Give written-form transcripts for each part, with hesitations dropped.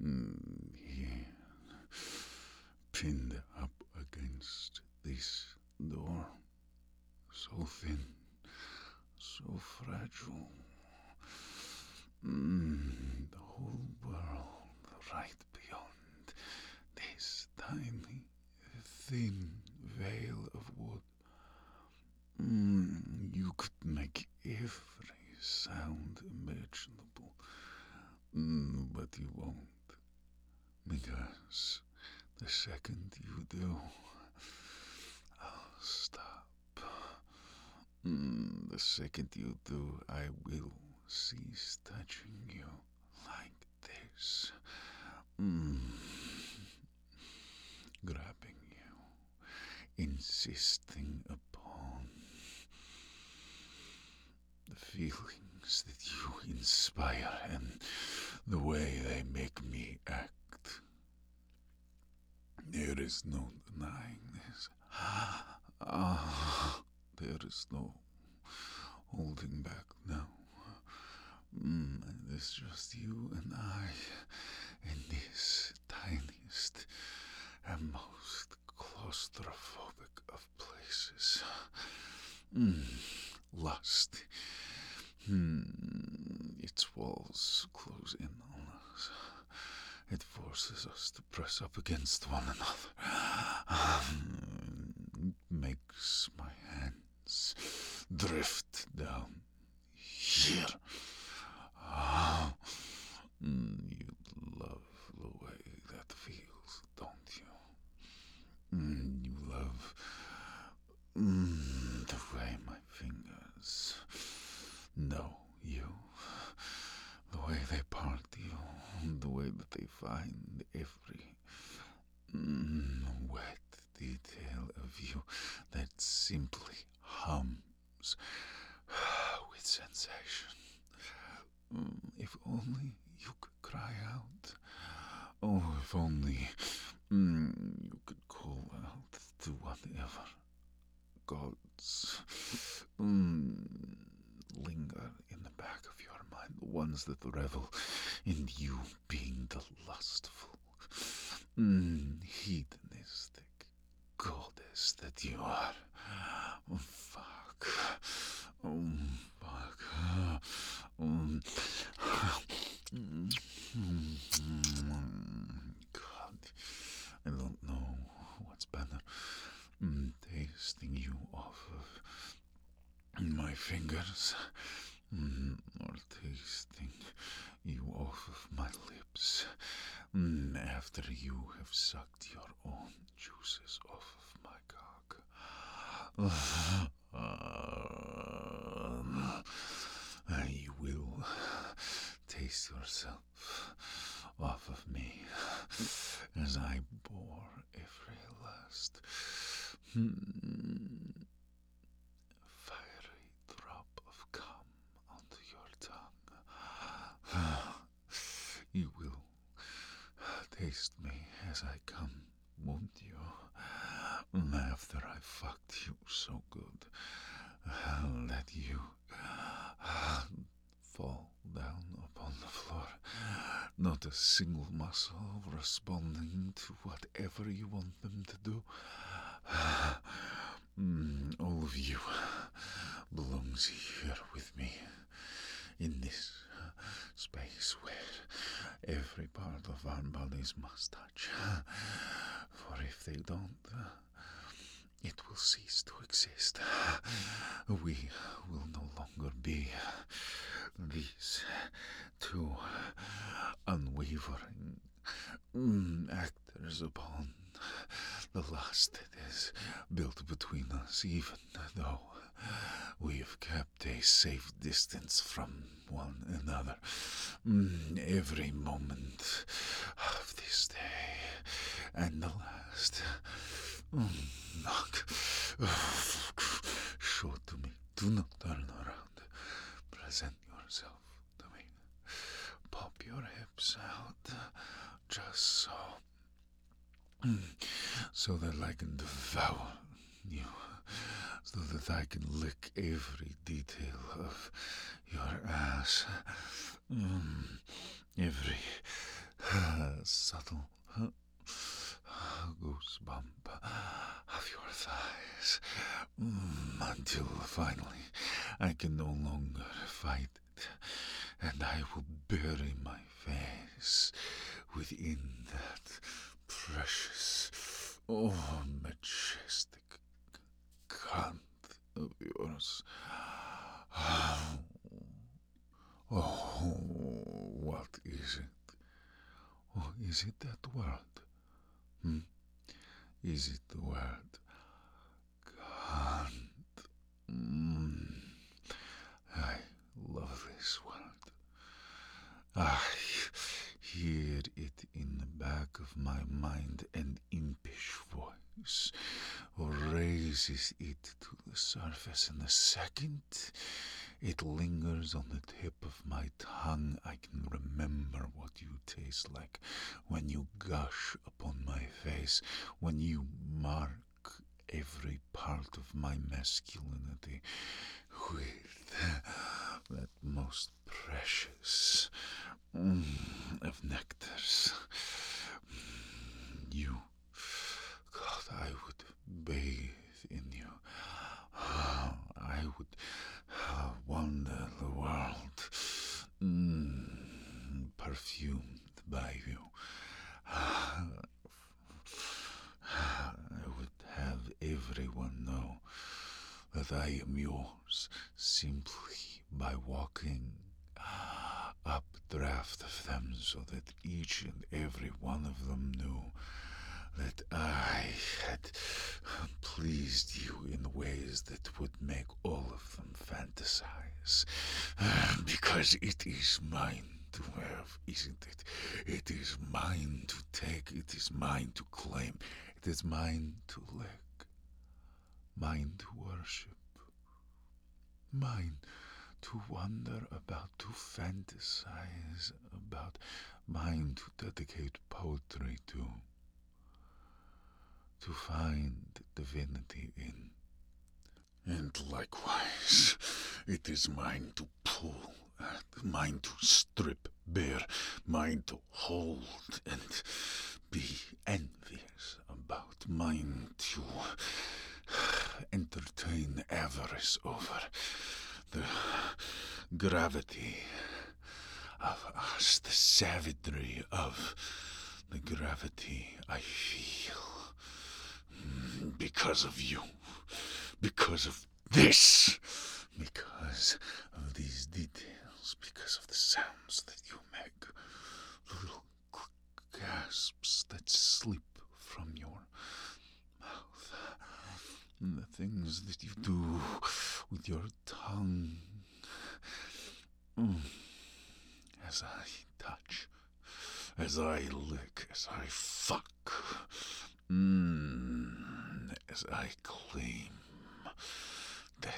Here, pinned up against this door, so thin, so fragile. The whole world right beyond this tiny, thin veil of wood. You could make every sound imaginable, but you won't, because the second you do, I'll stop. The second you do, I will cease touching you like this. Grabbing you, insisting upon the feelings that you inspire and the way they make me act. There is no denying this. There is no holding back now. It's just you and I in this tiniest and most claustrophobic of places. Lust. Its walls close in on us. It forces us to press up against one another. It makes my hands drift down here. You love the way that feels, don't you? You love the way my fingers know you, the way they part you, the way that they find every wet detail of you that simply hums with sensation. If only you could cry out. Oh, if only you could call out to whatever gods linger in the back of your mind, the ones that revel in you being the lustful, hedonistic goddess that you are. Oh, fuck. Oh, fuck. God, I don't know what's better. Tasting you off of my fingers, or tasting you off of my lips, after you have sucked your own juices off of my cock. You will taste yourself off of me as I bore every last fiery drop of cum onto your tongue. You will taste me as I come, won't you? After I fucked you so good that you fall down upon the floor, not a single muscle responding to whatever you want them to do. All of you belongs here with me in this space where every part of our bodies must touch. For if they don't, it will cease to exist. We will no longer be these two unwavering actors upon the lust that is built between us, even though we have kept a safe distance from one another every moment of this day and the last. Knock. Show to me. Do not turn around. Present yourself to me. Pop your hips out, just so. So that I can devour you. So that I can lick every detail of your ass. Every subtle goosebump of your thighs, until finally I can no longer fight it, and I will bury my face within that precious, majestic cunt of yours. Oh, what is it? Oh, is it that word? Is it the word cunt? I love this word. I hear it in the back of my mind, and impish voice raises it to the surface, and the second it lingers on the tip of my tongue, I can remember what you taste like when you gush upon my face, when you mark every part of my masculinity with that most precious of nectars. You, God, I would bathe in you. I would wander the world, perfumed by you. I would have everyone know that I am yours simply by walking up draft of them, so that each and every one of them knew that I had pleased you in ways that would make all of them fantasize. Because it is mine to have, isn't it? It is mine to take, it is mine to claim, it is mine to lick, mine to worship, mine to wonder about, to fantasize about, mine to dedicate poetry to find divinity in. And likewise, it is mine to pull at, mine to strip bare, mine to hold and be envious about, mine to entertain avarice over the gravity of us, the savagery of the gravity I feel because of you, because of this, because of these details, because of the sounds that you make, the little gasps that slip from your mouth, and the things that you do with your tongue as I touch, as I lick, as I fuck, as I claim that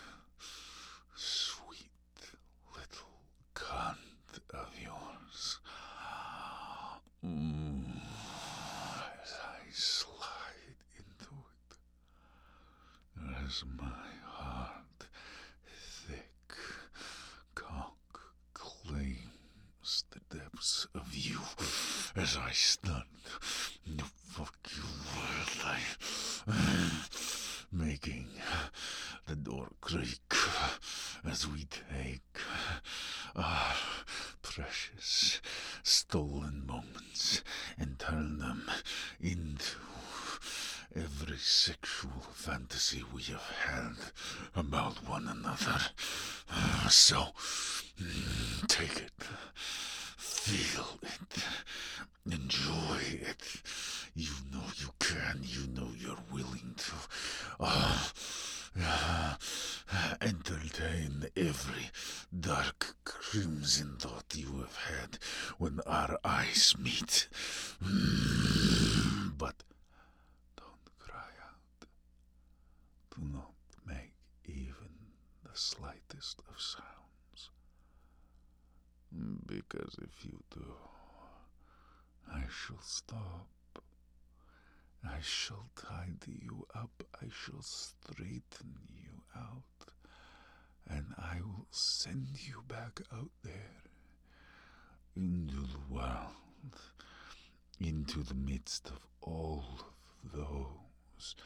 sweet little cunt of yours, as I slide into it, as my hard, thick cock claims the depths of you, as I stunt the fuck you making the door creak as we take our precious stolen moments and turn them into every sexual fantasy we have had about one another. So, take it, feel it, enjoy it. You know you can, you know you're willing to. Entertain every dark crimson thought you have had when our eyes meet. But don't cry out. Do not make even the slightest of sounds. Because if you do, I shall stop. I shall tidy you up, I shall straighten you out, and I will send you back out there into the world into the midst of all of those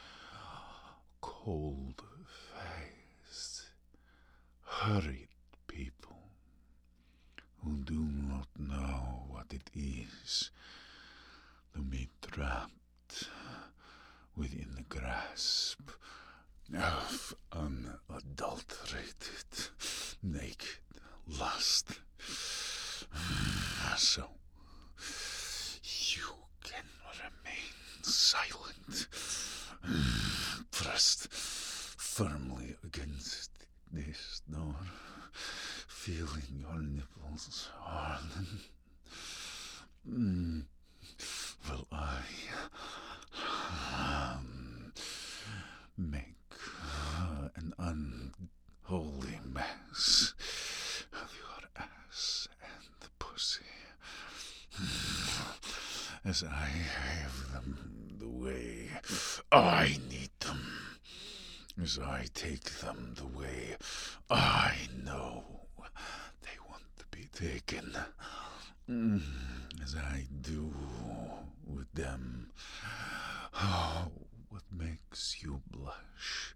cold-faced, hurried people who do not know what it is to be trapped within the grasp of unadulterated, naked lust. So you can remain silent, pressed firmly against this door, feeling your nipples harden. Will I make an unholy mess of your ass and pussy, as I have them the way I need them, as I take them the way I know they want to be taken, as I do with them. Oh, what makes you blush?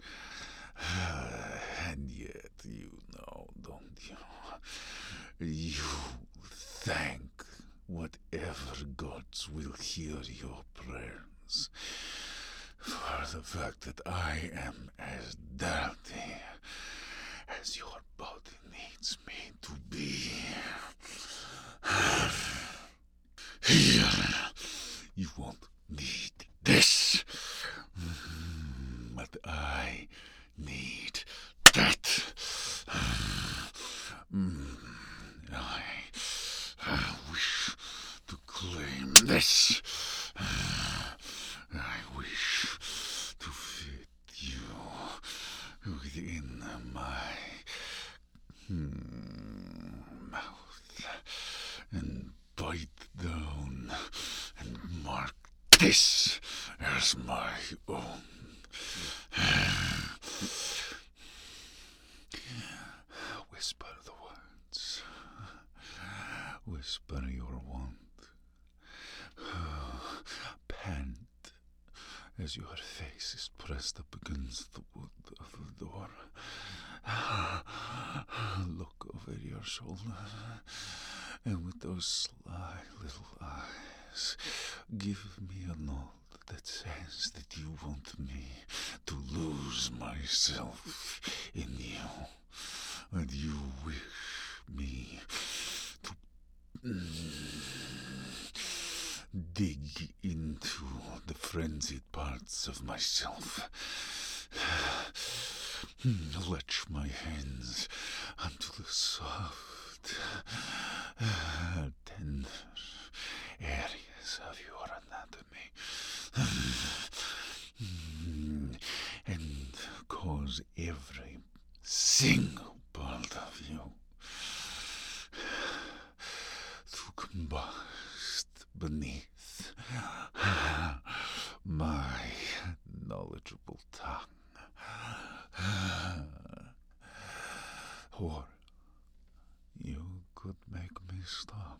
And yet you know, don't you? You thank whatever gods will hear your prayers for the fact that I am as dirty as your body needs me to be. Here, you won't need this, but I need that. I wish to claim this. I wish to fit you within my mouth and bite down and mark this as my own. Whisper the words. Whisper your want. Pant as your face is pressed up against the wood of the door. Look over your shoulder, and with those sly little eyes, give me a nod that says that you want me to lose myself in you, and you wish me to dig into the frenzied parts of myself. Latch my hands onto the soft, tender areas of your anatomy, and cause every single part of you to combust beneath my knowledgeable tongue. Or you could make me stop.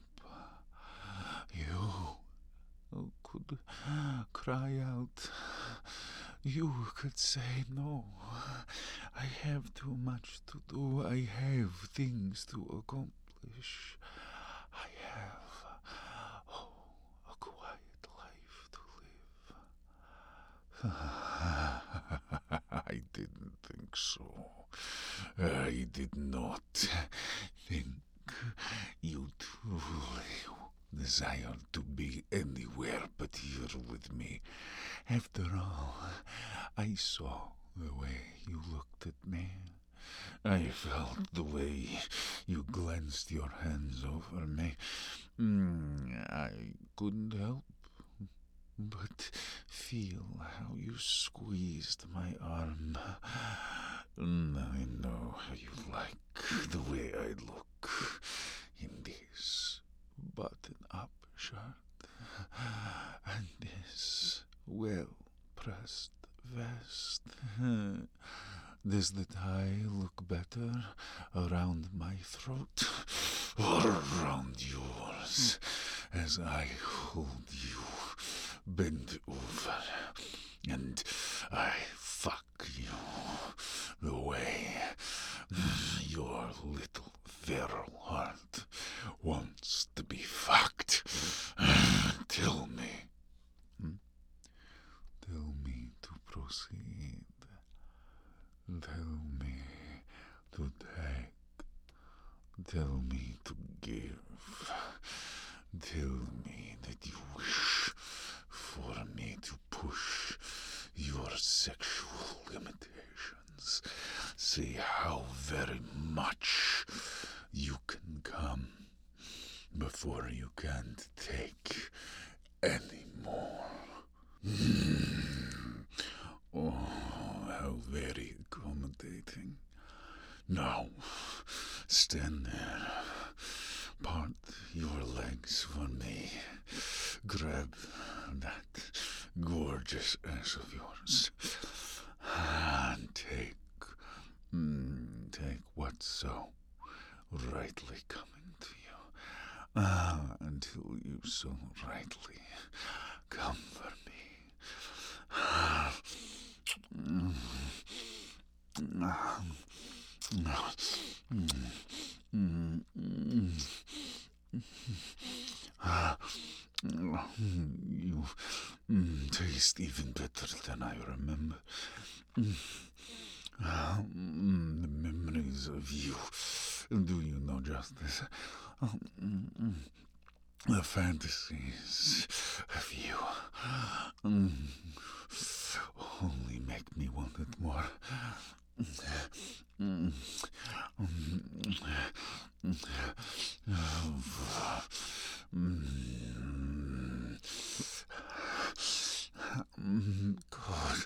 You could cry out. You could say, no, I have too much to do. I have things to accomplish. I have, a quiet life to live. I didn't think so. I did not think you truly desired to be anywhere but here with me. After all, I saw the way you looked at me. I felt the way you glanced your hands over me. I couldn't help but feel how you squeezed my arm. I know how you like the way I look in this button-up shirt and this well-pressed vest. Does the tie look better around my throat or around yours? as I hold you bent over and I fuck you the way your little feral heart wants to be fucked. Tell me. Tell me to proceed. Tell me to take. Tell me to give. Tell me that you wish for me to push your sexual limitations. Say how very much you can come before you can't take any more. Oh, how very accommodating. Now, stand there. Part your legs for me. Grab that gorgeous ass of yours. And take what's so rightly coming to you. Until you so rightly come for me. You taste even better than I remember. The memories of you do you no justice. The fantasies of you only make me want it more. God.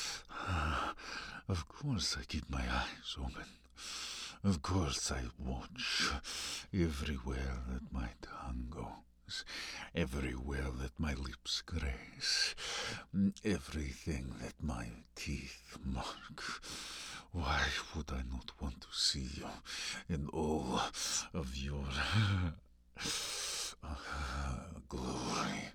Of course I keep my eyes open. Of course I watch everywhere that my tongue goes, everywhere that my lips graze, everything that my teeth mark. Why would I not want to see you in all of your glory?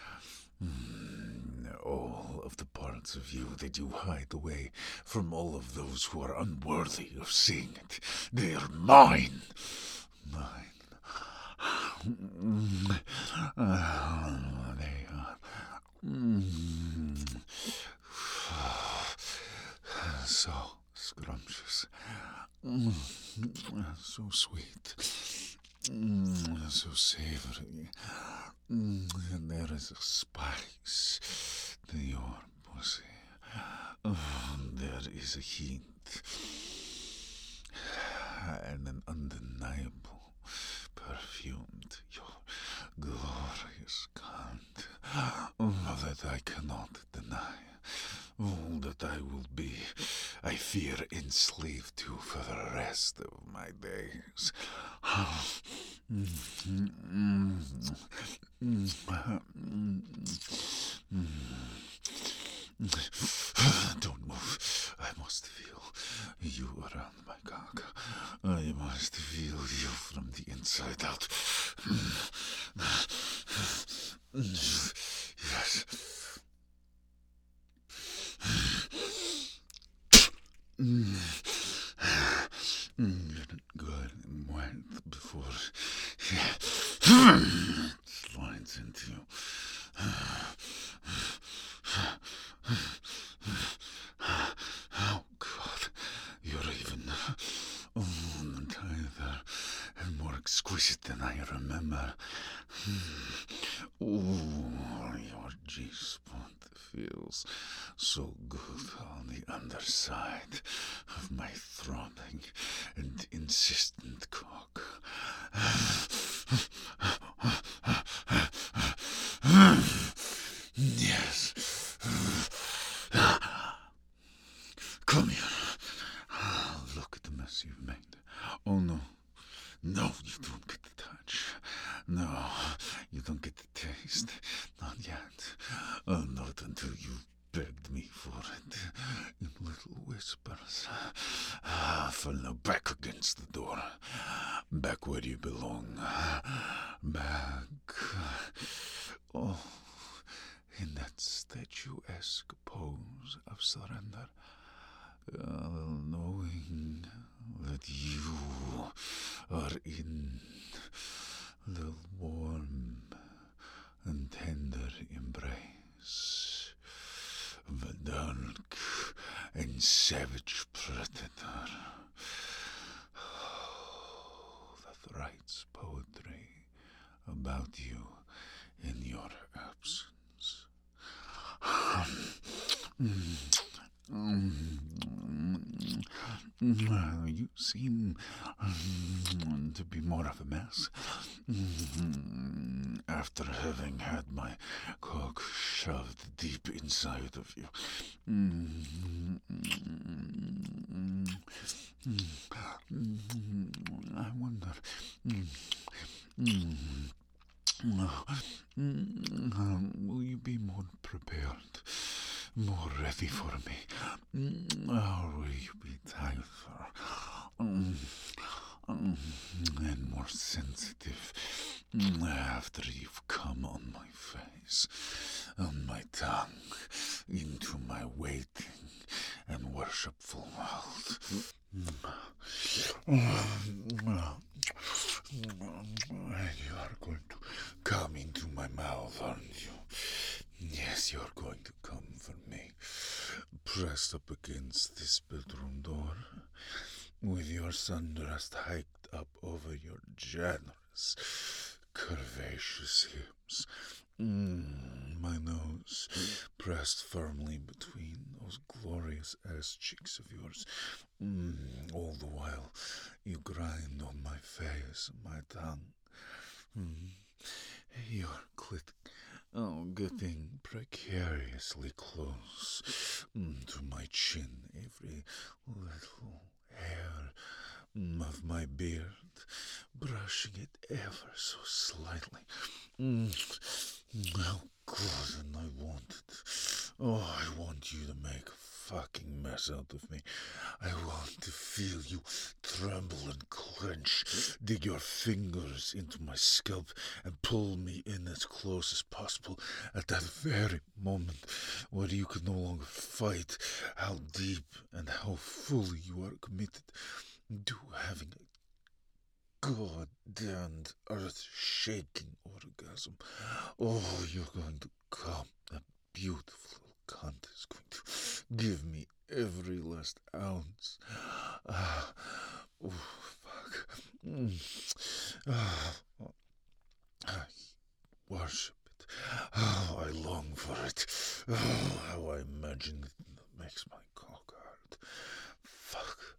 All of the parts of you that you hide away from all of those who are unworthy of seeing it. They are mine. Mine. They are. So scrumptious. So sweet. So savory. And there is a spice to your pussy. There is a heat and an undeniable perfume to your glorious cunt that I cannot deny. That I will be, I fear, enslaved to for the rest of my days. Don't move. I must feel you around my cock. I must feel you from the inside out. Yes. Get it good and wet before it slides into you. Oh, God, you're even tighter and more exquisite than I remember. Your G-spot feels so good on the underside of my throbbing and insistent cock. Yes. Come here. Look at the mess you've made. Oh, no. No, you don't get the touch. No, you don't get the taste. Not yet. Not until you begged me for it in little whispers. Fall now back against the door. Back where you belong. Back. Oh, in that statuesque pose of surrender. Knowing that you are in the warm and tender embrace of a dark and savage predator that writes poetry about you in your absence. You seem to be more of a mess after having had my cock shoved deep inside of you. I wonder. Will you be more prepared, more ready for me, or will you be tighter and more sensitive after you've come on my face, on my tongue, into my waiting and worshipful mouth? You are going to come into my mouth, aren't you? Yes, you're going to come for me, pressed up against this bedroom door, with your sundress hiked up over your generous, curvaceous hips. My nose pressed firmly between those glorious ass cheeks of yours. All the while you grind on my face and my tongue. Your clit getting precariously close to my chin, every little hair of my beard, brushing it ever so slightly. How good, and I want it. Oh, I want you to make a fucking mess out of me. I want to feel you tremble and clench, dig your fingers into my scalp and pull me in as close as possible at that very moment where you can no longer fight how deep and how fully you are committed to having a goddamned earth-shaking orgasm. Oh, you're going to come. That beautiful little cunt is going to give me every last ounce. Oh, fuck. I worship it. Oh, I long for it. Oh, how I imagine it makes my cock hard. Fuck.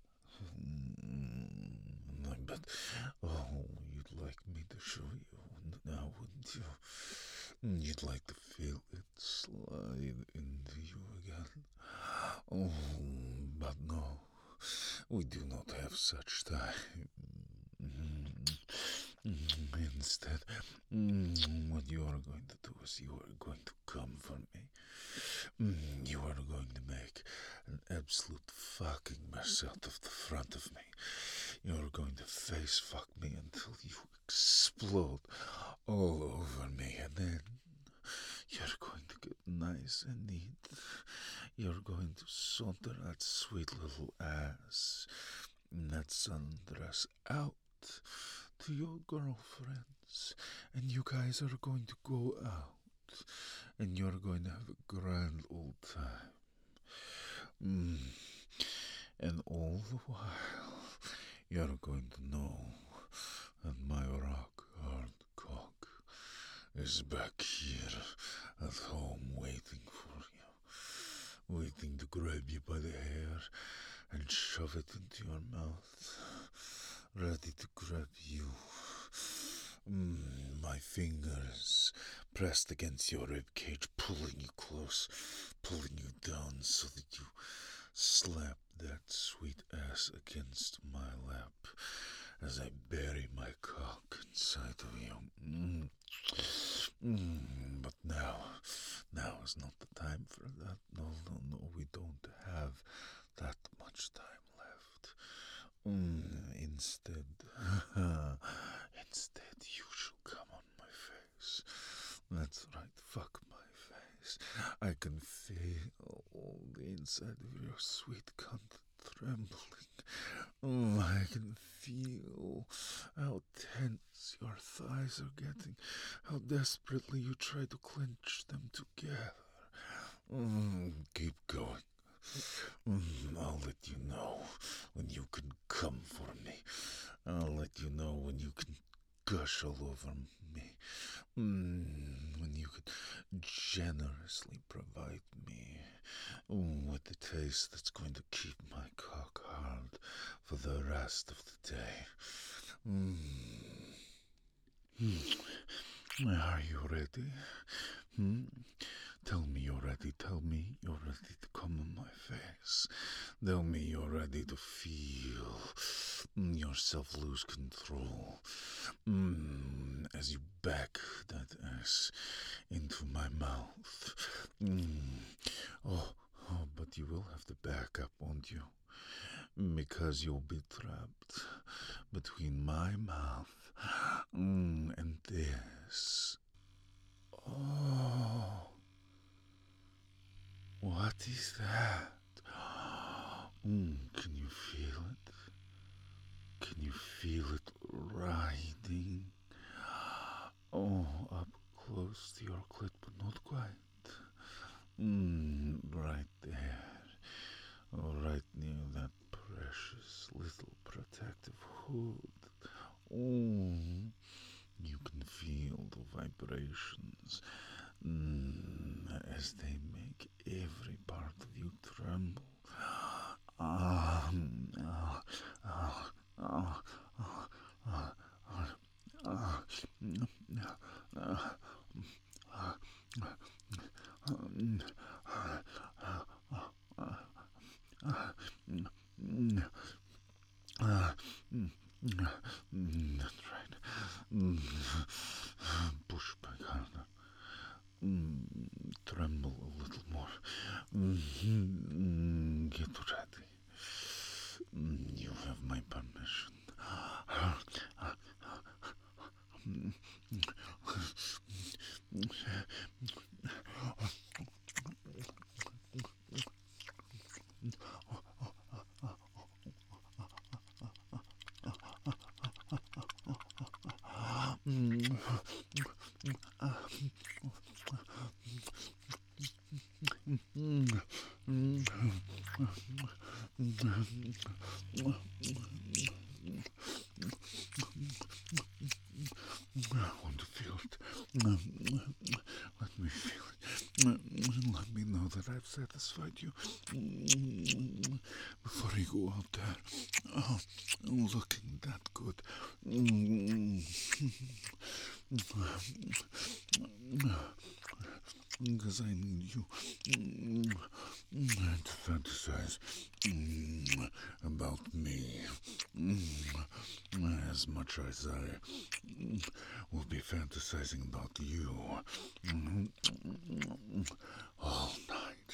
But, you'd like me to show you now, wouldn't you? You'd like to feel it slide into you again. Oh, but no, we do not have such time. Instead, what you are going to do is you are going to come for me. You are going to make an absolute fucking mess out of the front of me. You're going to face fuck me until you explode all over me, and then you're going to get nice and neat. You're going to saunter that sweet little ass and that sundress out to your girlfriends, and you guys are going to go out, and you're going to have a grand old time. And all the while, you're going to know that my rock hard cock is back here at home waiting for you, waiting to grab you by the hair and shove it into your mouth, ready to grab you. My fingers pressed against your ribcage, pulling you close, pulling you down so that you slap that sweet ass against my lap as I bury my cock inside of you. But now is not the time for that. No, Instead, instead, you shall come on my face. That's right, fuck my face. I can feel the inside of your sweet cunt trembling. I can feel how tense your thighs are getting, how desperately you try to clench them together. Keep going. I'll let you know when you can come for me. I'll let you know when you can gush all over me. When you can generously provide me with the taste that's going to keep my cock hard for the rest of the day. Are you ready? Tell me you're ready. Tell me you're ready to come on my face. Tell me you're ready to feel yourself lose control as you back that ass into my mouth. Oh, but you will have to back up, won't you? Because you'll be trapped between my mouth and this. Oh, what is that? Can you feel it? Can you feel it riding? Oh, up close to your clit, but not quite. Right there. Oh, right near that precious little protective hood. You can feel the vibrations as they make every part of you tremble. That's right. Push back harder. Tremble a little more. Get ready. You have my permission. I want to feel it. Let me feel it. Let me know that I've satisfied you before you go out there. Oh, looking that good. Because I need you to fantasize about me as much as I will be fantasizing about you all night.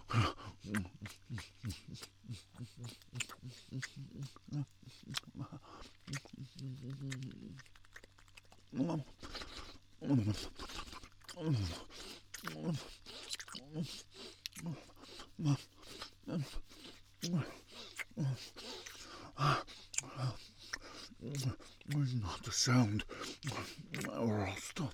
Not a sound, or I'll stop.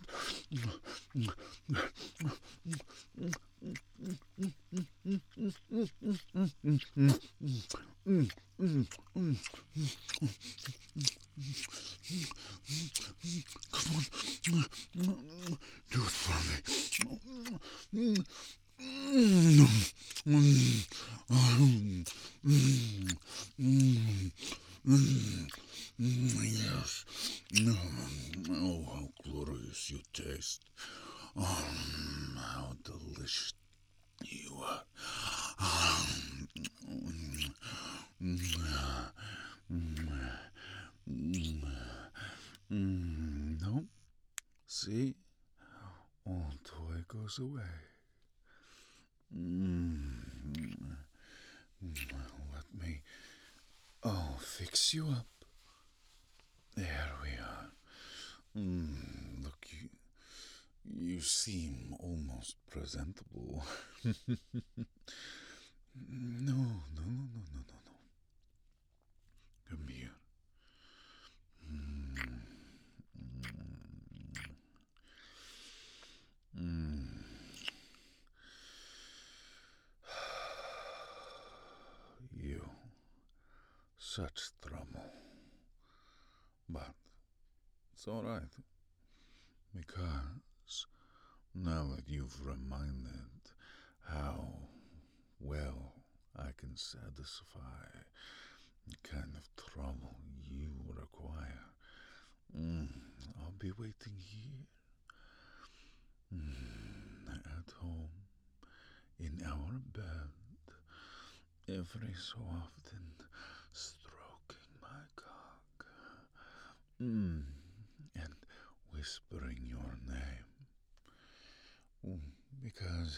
Come on, do it for me. Yes. Oh, how glorious you taste. How delicious you are. No. See? All toy goes away. Let me I'll fix you up. There we are. Look, you seem almost presentable. No, no, no, no, no, no, no. Come here. You, such trouble. But it's alright, because now that you've reminded how well I can satisfy the kind of trouble you require, I'll be waiting here at home in our bed every so often, stroking my cock, and whispering your name. Because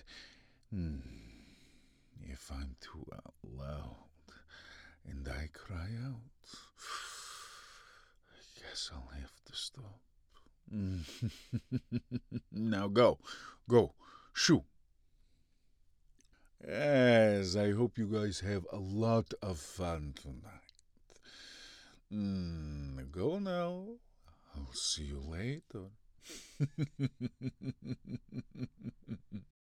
if I'm too loud and I cry out, I guess I'll have to stop. Now go, shoo. Yes, I hope you guys have a lot of fun tonight. Go now. I'll see you later.